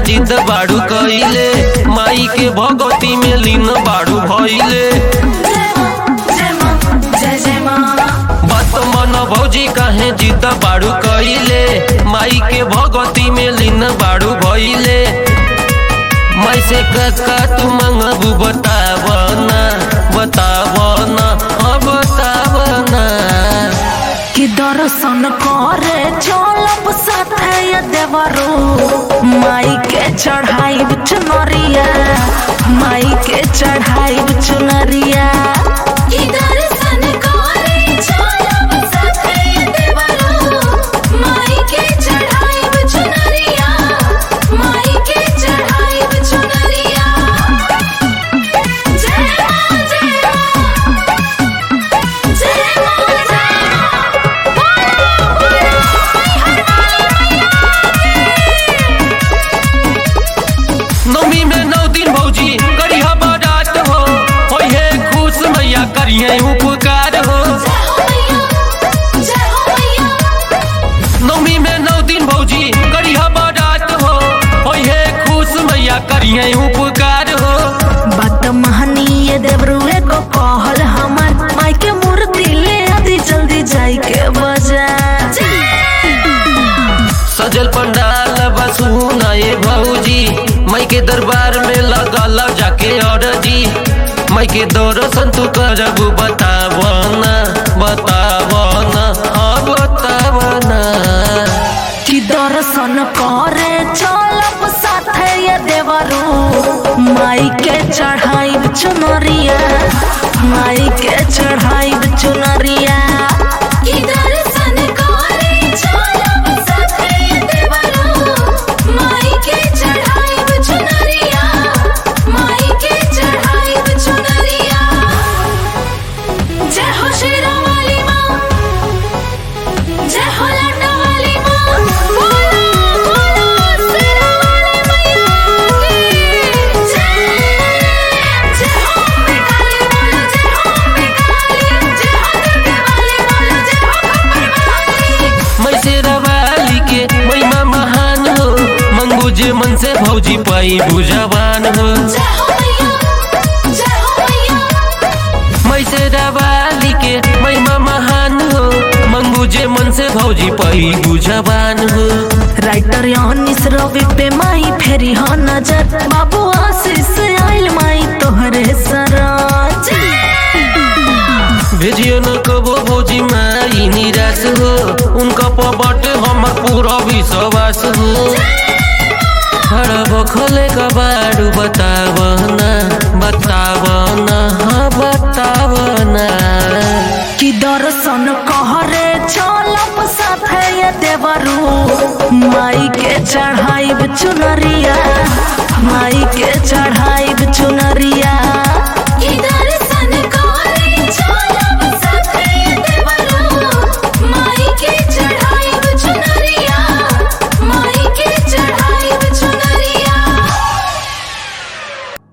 जिद बाड़ू कइले, माई के भगवती में लीन बाड़ू भइले। बात मन भौजी काहे जिद बाड़ू कइले, माई के भगवती में लीन बाड़ू भइले। माई से का तू मंगबू बतावना बतावना बतावना कि दर्शन करे चलब साथे देवरू, माई के चढ़ाई चुनरिया, माई के चढ़ाई चुनरिया। कि दर्शन करे चलब साथे देवरू, माई के चढ़ाई चुनरिया, माई के चढ़ाई चुनरिया। जय मां जय मां जय मां नौमी में 9 दिन भौजी करिया बारात हो, होई है खुश मैया करिए उपकार हो। नौमी में 9 दिन भौजी करिया बारात हो, होई है खुश मैया करिए उपकार हो। बात महनीय देवरुए को कहल हमर, माई के मूर्ति ले आदि जल्दी जाई के बाजार। सजल पंडाल बसू नए भौजी, माई के दरबार में लगल जाके अर्जी। माई के दर्शन तू करबू बतावना बतावना हाँ बतावना। कि दर्शन करे चलब साथे ये देवरू, माई के चढ़ाई चुनरिया, माई के चढ़ाई चुनरिया। कि दर्शन करे चलब साथे ये देवरू, माई के चढ़ाई चुनरिया, माई के चढ़ाई चुनरिया। जय हो शेरा वाली माँ, जय हो लाडा वाली माँ, बोलो बोलो शेरा वाली मैया की जय। जय हो अम्बे काली बोलो, जय हो अम्बे काली, जय हो दुर्गा वाली बोलो, जय हो खप्पर वाली। मैं शेरा वाली के महिमा महान हो, मंगू जे मन से भौजी पाई बुझवान हो। जय हो मैया, जय हो मैया। मैं शेरा वाली के महिमा महान हो, मंगू जे मन से भौजी पाई बुझवान हो। राइटर यानिस रवि पे माई फेरी हो नजर, बाबू आशीष आइल माई तोहरे सराज। भेजियो न कबो भौजी माई निराश हो, उनका पबट हमर पूरा विश्वास हो। हर बखले का बारू बतावना बतावना हाँ बतावना। कि दर्शन कहरे चलब साथे ये देवरू, माई के चढ़ाई चुनरिया, माई के चढ़ाई चुनरिया।